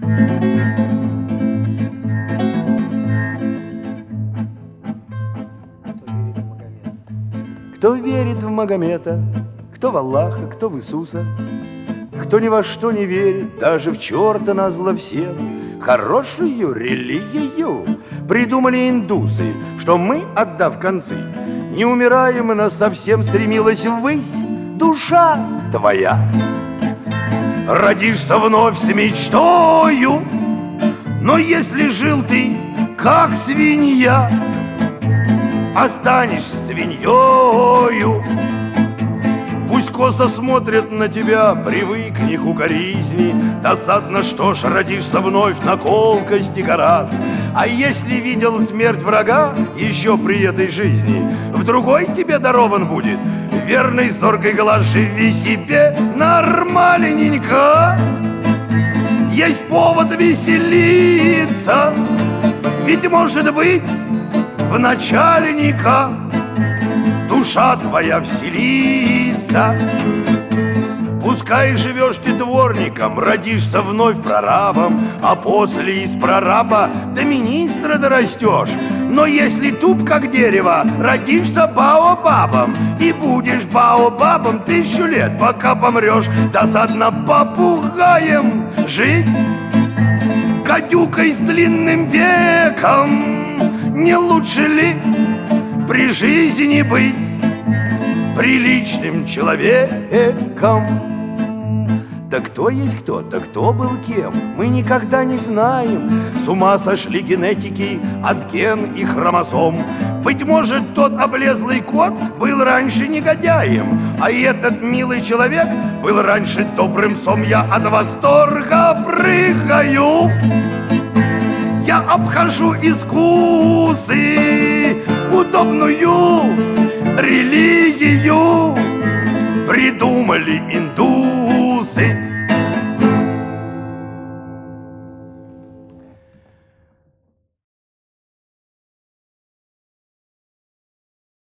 Кто верит в Магомета, кто в Аллаха, кто в Иисуса, кто ни во что не верит, даже в черта назло всем, хорошую религию придумали индусы, что мы, отдав концы, не умираем, и нас совсем стремилась ввысь душа твоя. Родишься вновь с мечтою, но если жил ты, как свинья, останешься свиньёю. Пусть косо смотрят на тебя, привыкни к укоризни. Досадно, что ж, родишься вновь на колкости гораз. А если видел смерть врага еще при этой жизни, в другой тебе дарован будет верный зоркий глаз. Живи себе нормальненько, есть повод веселиться, ведь может быть в начальника душа твоя вселится. Пускай живешь ты дворником, родишься вновь прорабом, а после из прораба до министра дорастешь. Но если туп как дерево, родишься баобабом, и будешь баобабом 1000 лет, пока помрешь. Досадно попугаем жить, гадюкой с длинным веком. Не лучше ли при жизни быть приличным человеком? Да кто есть кто, да кто был кем, мы никогда не знаем. С ума сошли генетики от ген и хромосом. Быть может, тот облезлый кот был раньше негодяем, а этот милый человек был раньше добрым псом. Я от восторга прыгаю, я обхожу искусы, удобную религию придумали индусы.